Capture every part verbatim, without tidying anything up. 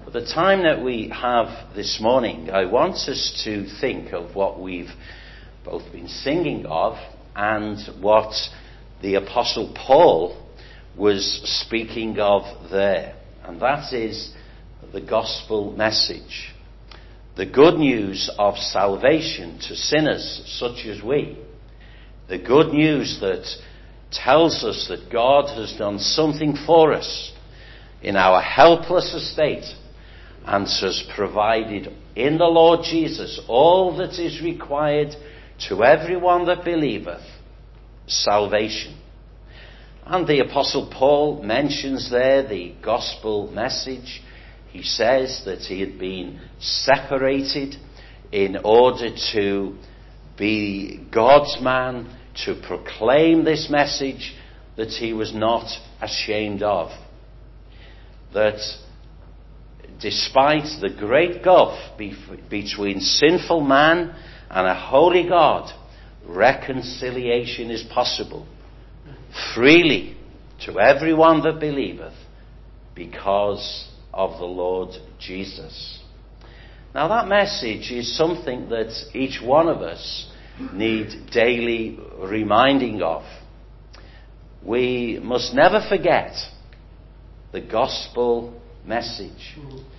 For the time that we have this morning, I want us to think of what we've both been singing of and what the Apostle Paul was speaking of there. And that is the gospel message. The good news of salvation to sinners such as we. The good news that tells us that God has done something for us in our helpless estate and has provided in the Lord Jesus all that is required to everyone that believeth, salvation. And the Apostle Paul mentions there the gospel message. He says that he had been separated in order to be God's man, to proclaim this message that he was not ashamed of. That despite the great gulf be- between sinful man and a holy God, reconciliation is possible freely to everyone that believeth because of the Lord Jesus. Now that message is something that each one of us need daily reminding of. We must never forget the gospel message,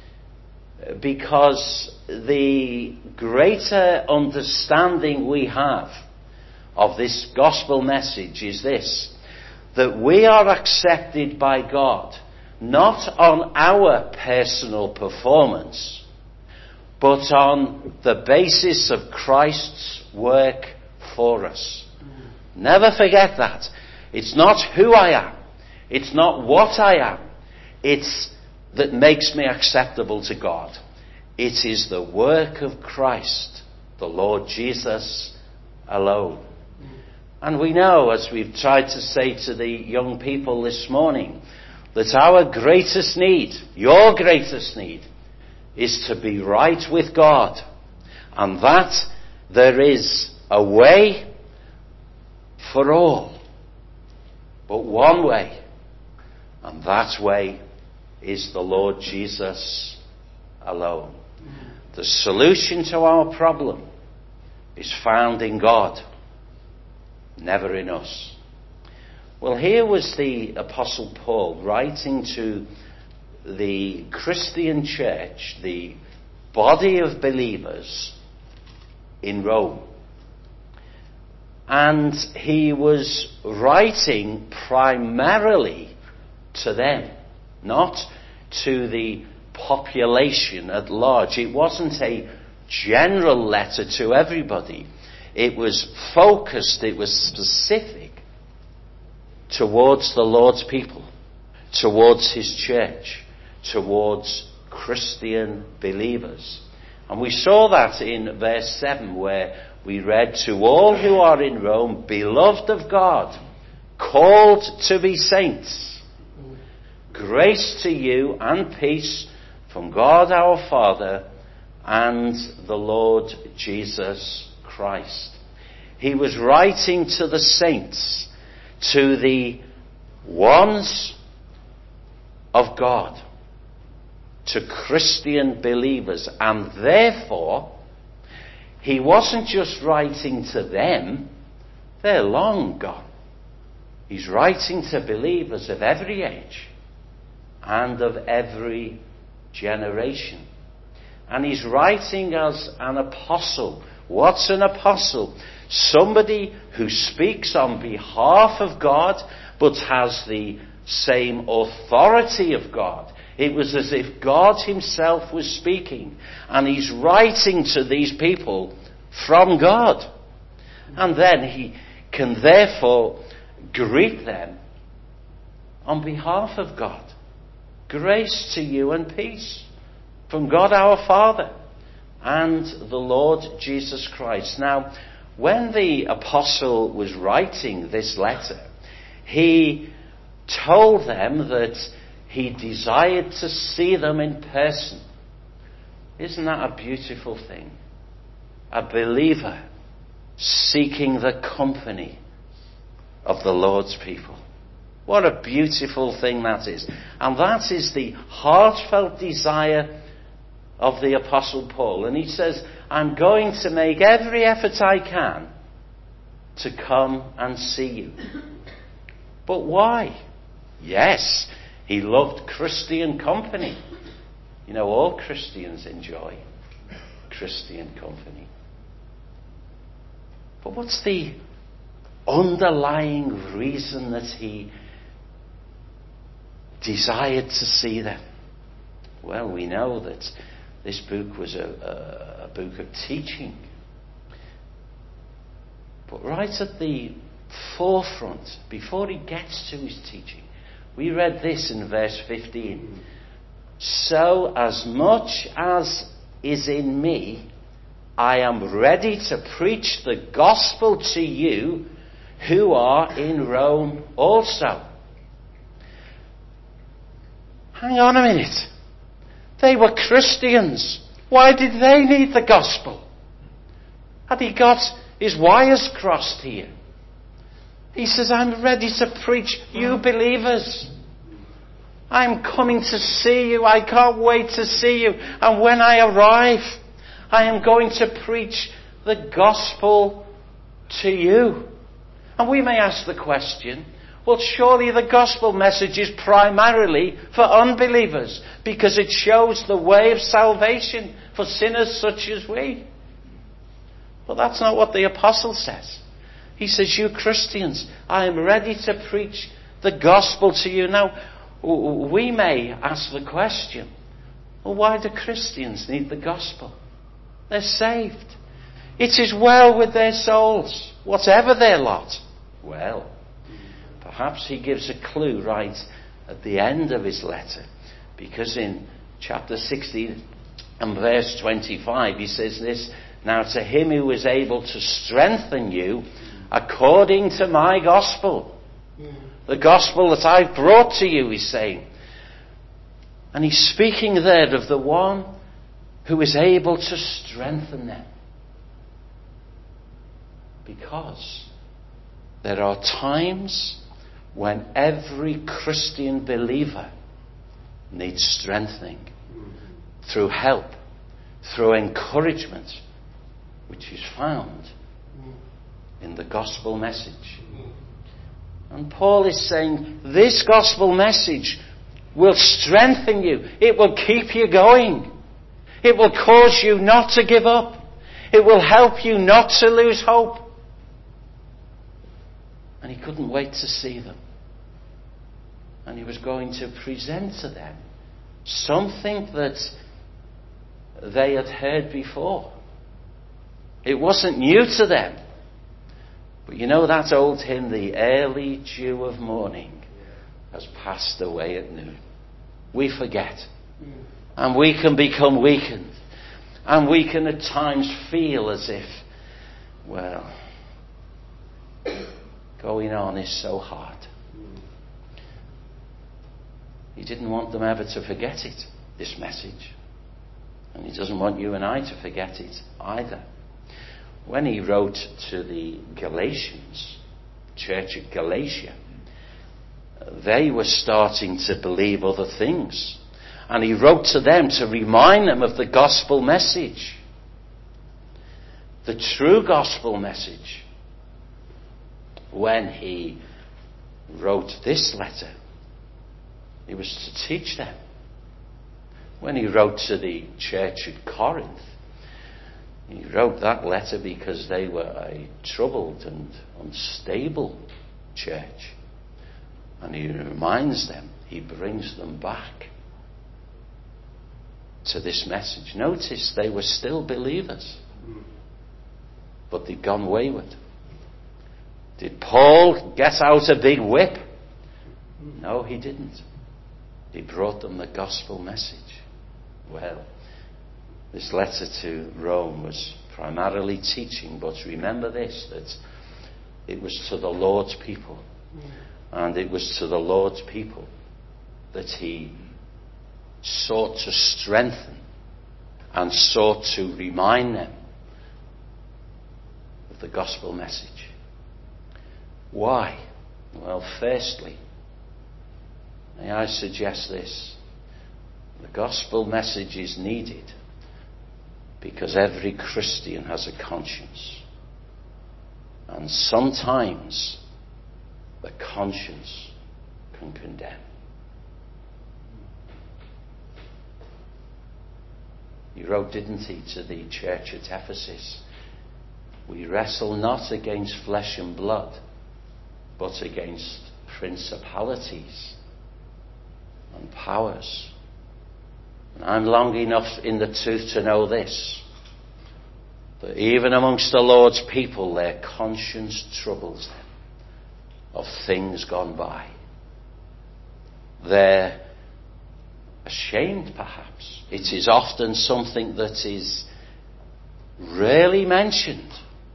because the greater understanding we have of this gospel message is this: that we are accepted by God not on our personal performance, but on the basis of Christ's work for us. Never forget that. It's not who I am. It's not what I am. It's that makes me acceptable to God. It is the work of Christ, the Lord Jesus alone. And we know, as we've tried to say to the young people this morning, that our greatest need, your greatest need, is to be right with God. And that there is a way for all, but one way. And that way is the Lord Jesus alone. The solution to our problem is found in God, never in us. Well, here was the Apostle Paul writing to the Christian church, the body of believers in Rome. And he was writing primarily to them, not to the population at large. It wasn't a general letter to everybody. It was focused, it was specific towards the Lord's people, towards his church, towards Christian believers. And we saw that in verse seven, where we read, "To all who are in Rome, beloved of God, called to be saints, grace to you and peace from God our Father and the Lord Jesus Christ." He was writing to the saints, to the ones of God, to Christian believers, and therefore he wasn't just writing to them, they're long gone. He's writing to believers of every age and of every generation. And he's writing as an apostle. What's an apostle? Somebody who speaks on behalf of God but has the same authority of God. It was as if God himself was speaking, and he's writing to these people from God. And then he can therefore greet them on behalf of God. Grace to you and peace from God our Father and the Lord Jesus Christ. Now, when the apostle was writing this letter, he told them that he desired to see them in person. Isn't that a beautiful thing? A believer seeking the company of the Lord's people. What a beautiful thing that is. And that is the heartfelt desire of the Apostle Paul. And he says, I'm going to make every effort I can to come and see you. But why? Yes, he loved Christian company. You know, all Christians enjoy Christian company. But what's the underlying reason that he desired to see them? Well, we know that this book was a, a, a book of teaching. But right at the forefront, before he gets to his teaching, we read this in verse fifteen. So as much as is in me, I am ready to preach the gospel to you who are in Rome also. Hang on a minute. They were Christians. Why did they need the gospel? Had he got his wires crossed here? He says, I'm ready to preach you believers. I'm coming to see you. I can't wait to see you. And when I arrive, I am going to preach the gospel to you. And we may ask the question, well, surely the gospel message is primarily for unbelievers because it shows the way of salvation for sinners such as we. But that's not what the apostle says. He says, you Christians, I am ready to preach the gospel to you. Now, we may ask the question, well, why do Christians need the gospel? They're saved. It is well with their souls, whatever their lot. Well, perhaps he gives a clue right at the end of his letter, because in chapter sixteen and verse twenty-five he says this, now to him who is able to strengthen you according to my gospel. The gospel that I've brought to you, he's saying. And he's speaking there of the one who is able to strengthen them. Because there are times when every Christian believer needs strengthening through help, through encouragement, which is found in the gospel message. And Paul is saying this gospel message will strengthen you. It will keep you going. It will cause you not to give up. It will help you not to lose hope. And he couldn't wait to see them. And he was going to present to them something that they had heard before. It wasn't new to them. But you know that old hymn, the early dew of morning has passed away at noon. We forget. And we can become weakened. And we can at times feel as if, well, going on is so hard. He didn't want them ever to forget it, this message. And he doesn't want you and I to forget it either. When he wrote to the Galatians, church at Galatia, they were starting to believe other things. And he wrote to them to remind them of the gospel message. The true gospel message. When he wrote this letter, it was to teach them. When he wrote to the church at Corinth, he wrote that letter because they were a troubled and unstable church. And he reminds them, he brings them back to this message. Notice they were still believers, but they'd gone wayward. Did Paul get out a big whip? No, he didn't. He brought them the gospel message. Well, this letter to Rome was primarily teaching, but remember this, that it was to the Lord's people. And it was to the Lord's people that he sought to strengthen and sought to remind them of the gospel message. Why? Well, firstly, May I suggest this? The gospel message is needed because every Christian has a conscience. And sometimes the conscience can condemn. He wrote, didn't he, to the church at Ephesus, we wrestle not against flesh and blood, but against principalities and powers. And I'm long enough in the tooth to know this, that even amongst the Lord's people, their conscience troubles them of things gone by. They're ashamed, perhaps. It is often something that is rarely mentioned.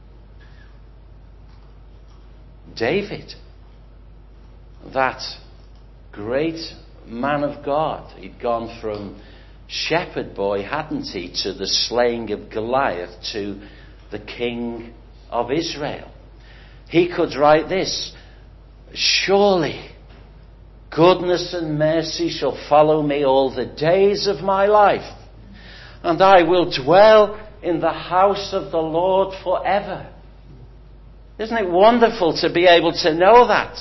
David, that great man of God, he'd gone from shepherd boy, hadn't he, to the slaying of Goliath, to the king of Israel. He could write this, surely goodness and mercy shall follow me all the days of my life, and I will dwell in the house of the Lord forever. Isn't it wonderful to be able to know that?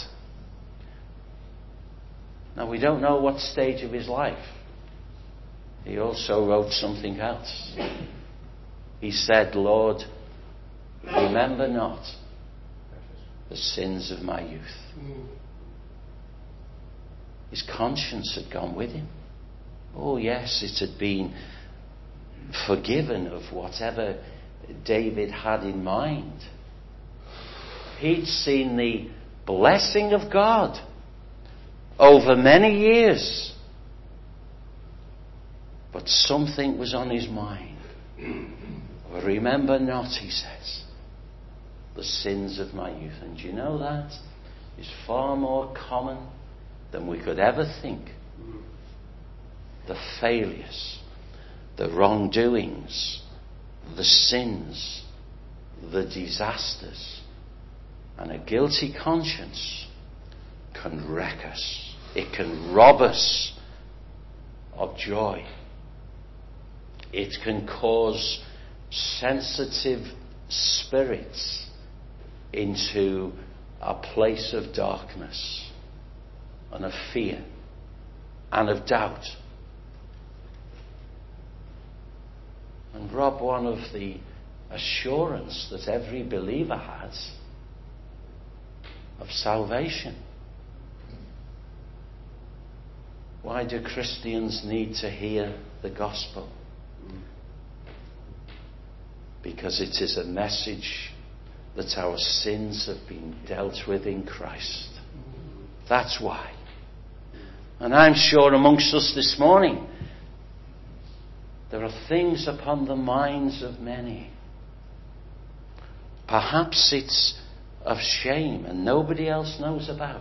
Now, we don't know what stage of his life. He also wrote something else. He said, Lord, remember not the sins of my youth. His conscience had gone with him. Oh yes, it had been forgiven of whatever David had in mind. He'd seen the blessing of God over many years. But something was on his mind. Remember not, he says, the sins of my youth. And do you know that is far more common than we could ever think. The failures, the wrongdoings, the sins, the disasters. And a guilty conscience can wreck us. It can rob us of joy. It can cause sensitive spirits into a place of darkness and of fear and of doubt, and rob one of the assurance that every believer has of salvation. Why do Christians need to hear the gospel? Because it is a message that our sins have been dealt with in Christ. That's why. And I'm sure amongst us this morning, there are things upon the minds of many. Perhaps it's of shame and nobody else knows about.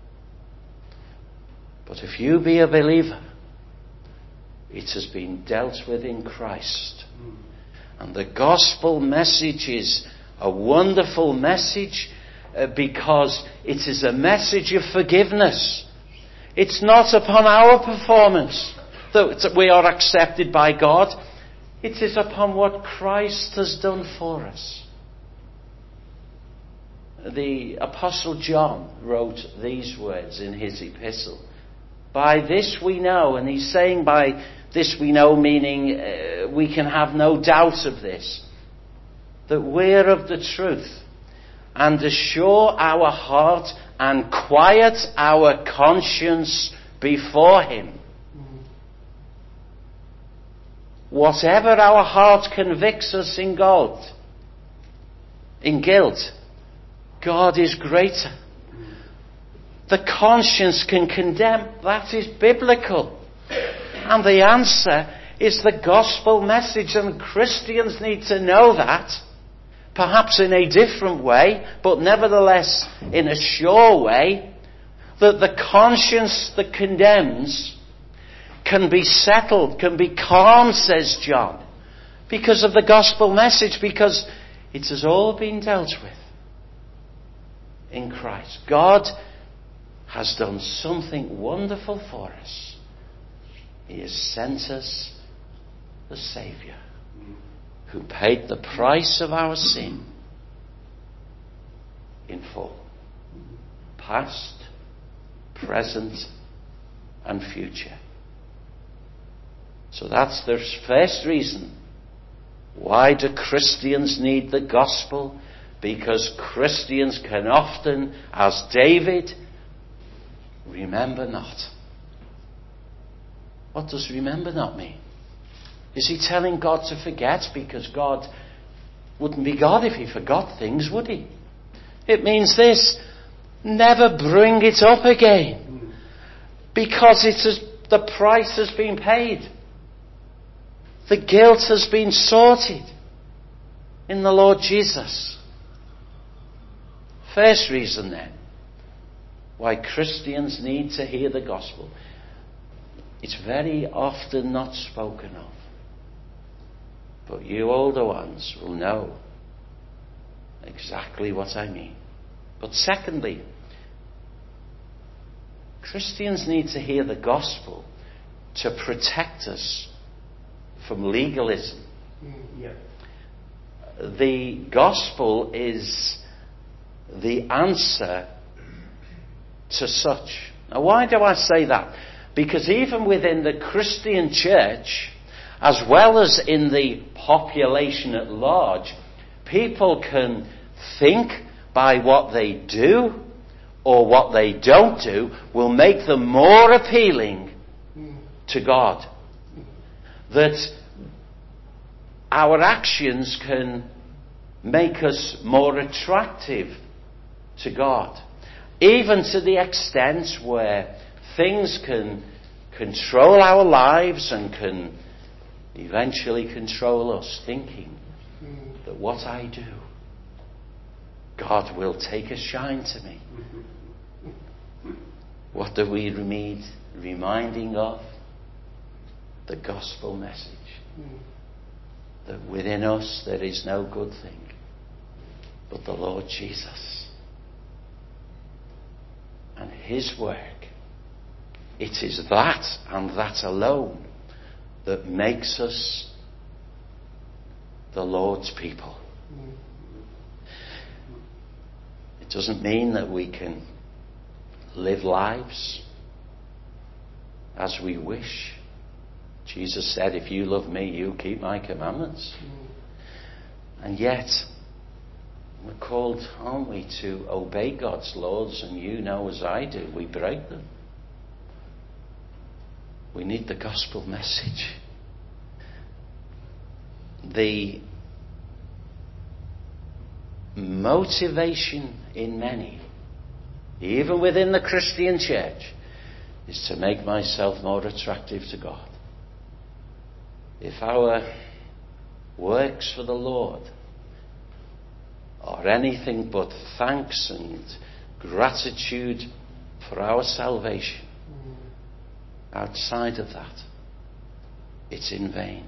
But if you be a believer, it has been dealt with in Christ. And the gospel message is a wonderful message uh, because it is a message of forgiveness. It's not upon our performance that we are accepted by God. It is upon what Christ has done for us. The Apostle John wrote these words in his epistle. By this we know, and he's saying by this we know, meaning uh, we can have no doubt of this, that we're of the truth, and assure our heart and quiet our conscience before him. Whatever our heart convicts us in guilt, in guilt, God is greater. The conscience can condemn. That is biblical. And the answer is the gospel message, and Christians need to know that. Perhaps in a different way, but nevertheless in a sure way, that the conscience that condemns can be settled, can be calm, says John, because of the gospel message, because it has all been dealt with in Christ. God has done something wonderful for us. He has sent us the Saviour who paid the price of our sin in full. Past, present and future. So that's the first reason. Why do Christians need the gospel? Because Christians can often, as David, remember not. What does remember not mean? Is he telling God to forget? Because God wouldn't be God if he forgot things, would he? It means this: never bring it up again. Because it has, the price has been paid. The guilt has been sorted in the Lord Jesus. First reason then why Christians need to hear the gospel. It's very often not spoken of. But you older ones will know exactly what I mean. But secondly, Christians need to hear the gospel to protect us from legalism. Mm, yeah. The gospel is the answer to such. Now, why do I say that? Because even within the Christian church, as well as in the population at large, people can think by what they do or what they don't do will make them more appealing to God. That our actions can make us more attractive to God. Even to the extent where things can control our lives and can eventually control us, thinking that what I do, God will take a shine to me. What do we need reminding of? The gospel message. That within us there is no good thing but the Lord Jesus. And his work. It is that and that alone that makes us the Lord's people. It doesn't mean that we can live lives as we wish. Jesus said, if you love me, you keep my commandments. And yet, we're called, aren't we, to obey God's laws, and you know as I do, we break them. We need the gospel message. The motivation in many, even within the Christian church, is to make myself more attractive to God. If our works for the Lord are anything but thanks and gratitude for our salvation, outside of that, it's in vain.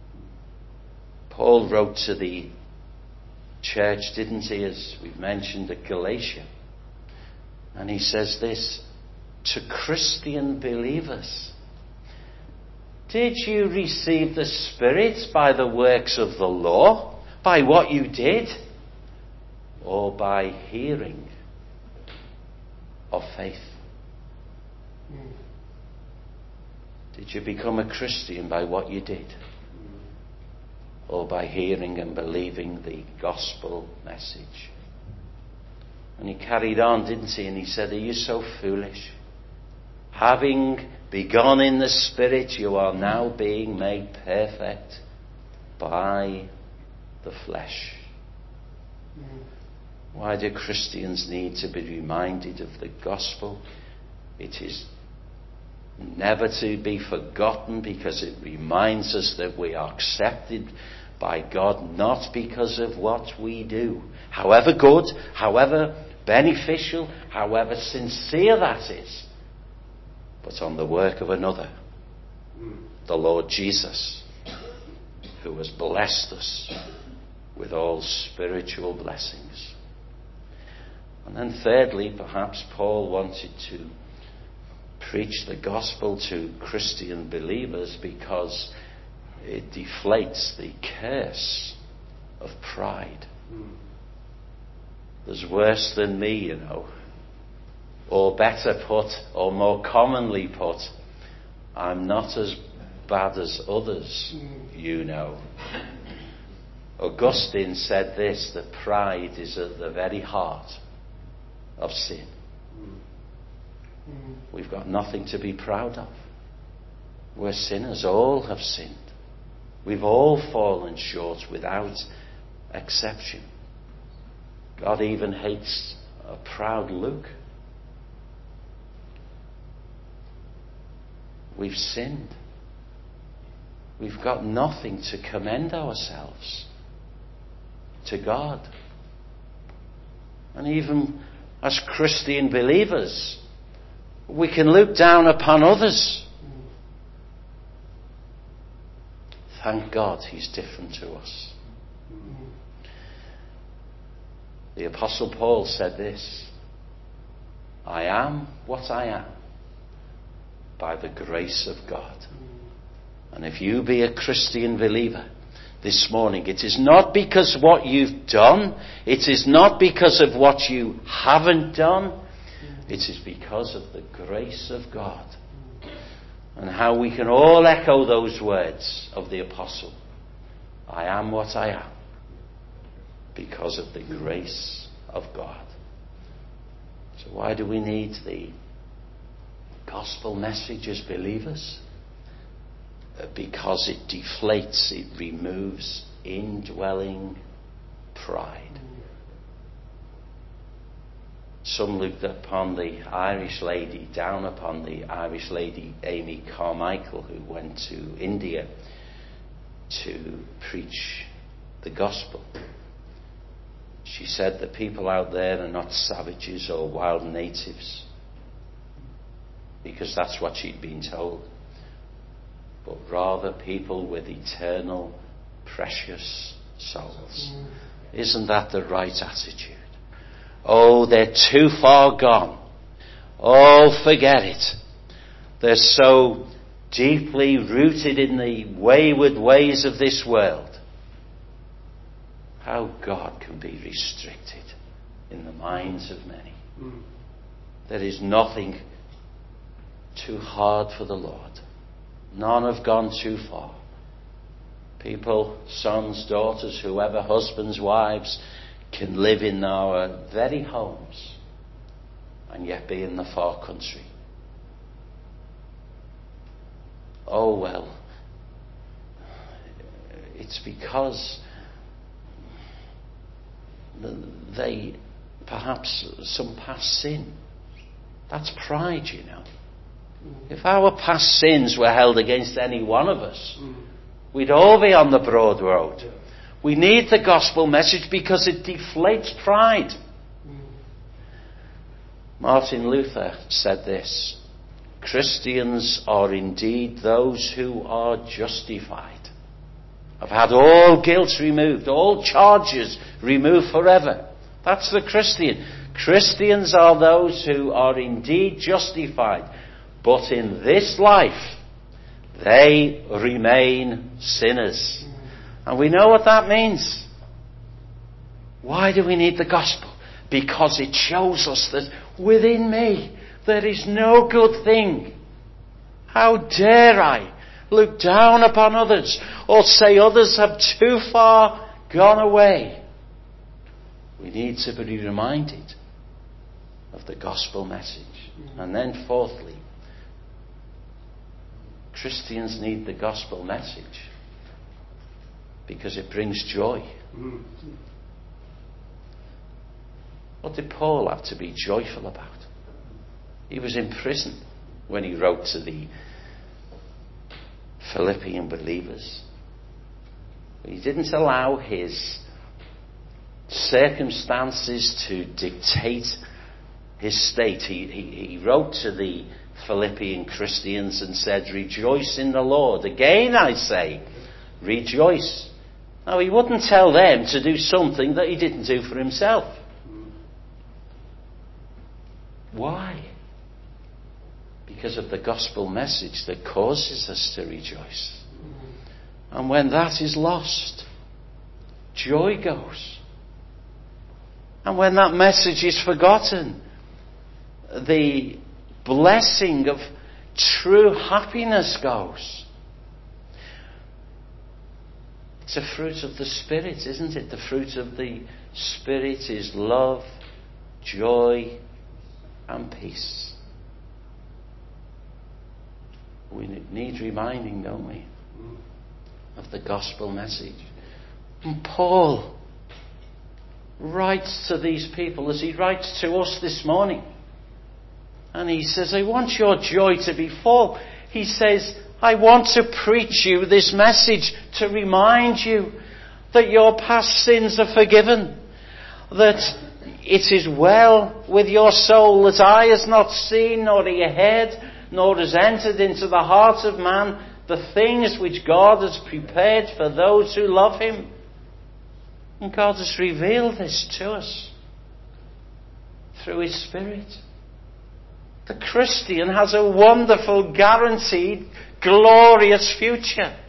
Paul wrote to the church, didn't he, as we've mentioned, at Galatia. And he says this, to Christian believers, did you receive the Spirit by the works of the law, by what you did, or by hearing of faith? Did you become a Christian by what you did? Or by hearing and believing the gospel message? And he carried on, didn't he? And he said, are you so foolish? Having begun in the Spirit, you are now being made perfect by the flesh. Why do Christians need to be reminded of the gospel? It is never to be forgotten, because it reminds us that we are accepted by God not because of what we do, however good, however beneficial, however sincere that is, but on the work of another, the Lord Jesus, who has blessed us with all spiritual blessings. And then thirdly, perhaps Paul wanted to preach the gospel to Christian believers because it deflates the curse of pride. Mm. There's worse than me, you know. Or better put, or more commonly put, I'm not as bad as others, mm. you know. Augustine said this, that pride is at the very heart of sin. We've got nothing to be proud of. We're sinners. All have sinned. We've all fallen short without exception. God even hates a proud look. We've sinned. We've got nothing to commend ourselves to God. And even as Christian believers, we can look down upon others. Thank God He's different to us. The Apostle Paul said this, I am what I am by the grace of God. And if you be a Christian believer this morning, it is not because of what you've done, it is not because of what you haven't done, it is because of the grace of God. And how we can all echo those words of the Apostle. I am what I am because of the grace of God. So why do we need the gospel message as believers? Because it deflates, it removes indwelling pride. Some looked upon the Irish lady, down upon the Irish lady Amy Carmichael, who went to India to preach the gospel. She said the people out there are not savages or wild natives, because that's what she'd been told, but rather people with eternal, precious souls. Isn't that the right attitude? Oh, they're too far gone. Oh, forget it. They're so deeply rooted in the wayward ways of this world. How God can be restricted in the minds of many. Mm. There is nothing too hard for the Lord. None have gone too far. People, sons, daughters, whoever, husbands, wives, can live in our very homes and yet be in the far country. Oh well, it's because they, perhaps some past sin. That's pride, you know. If our past sins were held against any one of us, we'd all be on the broad road. We need the gospel message because it deflates pride. Martin Luther said this, Christians are indeed those who are justified. Have had all guilt removed, all charges removed forever. That's the Christian. Christians are those who are indeed justified, but in this life they remain sinners. And we know what that means. Why do we need the gospel? Because it shows us that within me there is no good thing. How dare I look down upon others or say others have too far gone away? We need to be reminded of the gospel message. And then fourthly, Christians need the gospel message because it brings joy. What did Paul have to be joyful about? He was in prison when he wrote to the Philippian believers. He didn't allow his circumstances to dictate his state. He, he, he wrote to the Philippian Christians and said, rejoice in the Lord. Again I say, rejoice. Now he wouldn't tell them to do something that he didn't do for himself. Why? Because of the gospel message that causes us to rejoice. And when that is lost, joy goes. And when that message is forgotten, the blessing of true happiness goes. It's a fruit of the Spirit, isn't it? The fruit of the Spirit is love, joy, and peace. We need reminding, don't we, of the gospel message. And Paul writes to these people as he writes to us this morning. And he says, I want your joy to be full. He says, I want to preach you this message to remind you that your past sins are forgiven, that it is well with your soul, that eye has not seen, nor ear heard, nor has entered into the heart of man the things which God has prepared for those who love him. And God has revealed this to us through his Spirit. The Christian has a wonderful, guaranteed, glorious future.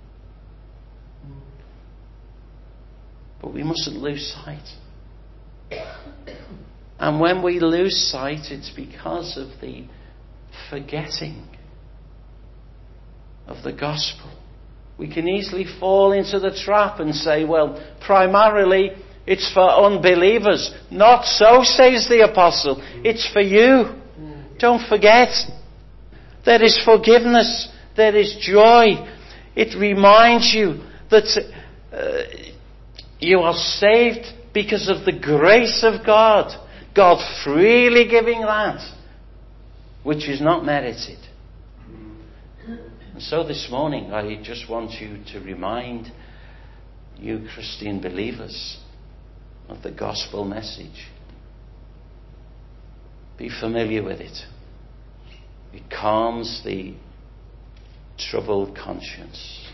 But we mustn't lose sight. And when we lose sight, it's because of the forgetting of the gospel. We can easily fall into the trap and say, well, primarily it's for unbelievers. Not so, says the apostle. It's for you. Don't forget. There is forgiveness. There is joy. It reminds you that uh, you are saved because of the grace of God. God freely giving that which is not merited. And so this morning I just want you to remind you Christian believers of the gospel message. Be familiar with it. It calms the troubled conscience.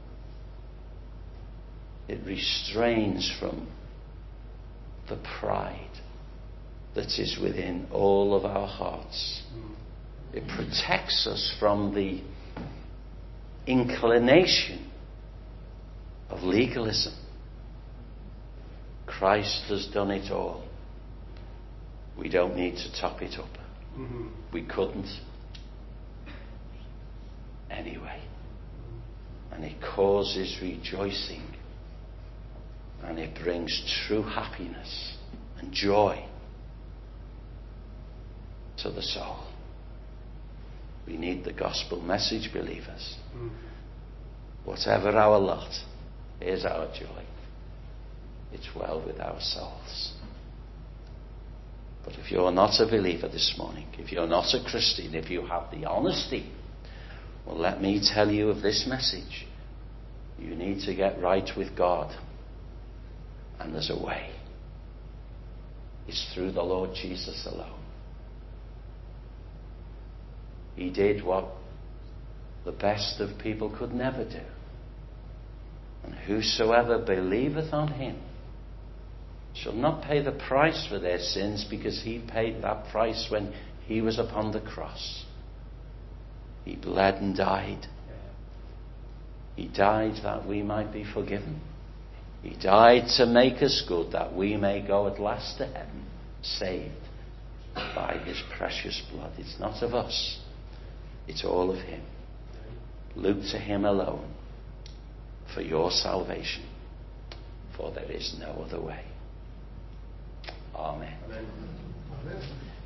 It restrains from the pride that is within all of our hearts. It protects us from the inclination of legalism. Christ has done it all. We don't need to top it up. Mm-hmm. We couldn't anyway. And it causes rejoicing. And it brings true happiness and joy to the soul. We need the gospel message, believers. Mm. Whatever our lot, here's our joy. It's well with our souls. But if you're not a believer this morning, if you're not a Christian, if you have the honesty, well, let me tell you of this message. You need to get right with God. And there's a way. It's through the Lord Jesus alone. He did what the best of people could never do. And whosoever believeth on him shall not pay the price for their sins, because he paid that price when he was upon the cross. He bled and died. He died that we might be forgiven. He died to make us good, that we may go at last to heaven, saved by his precious blood. It's not of us. It's all of him. Look to him alone for your salvation, for there is no other way.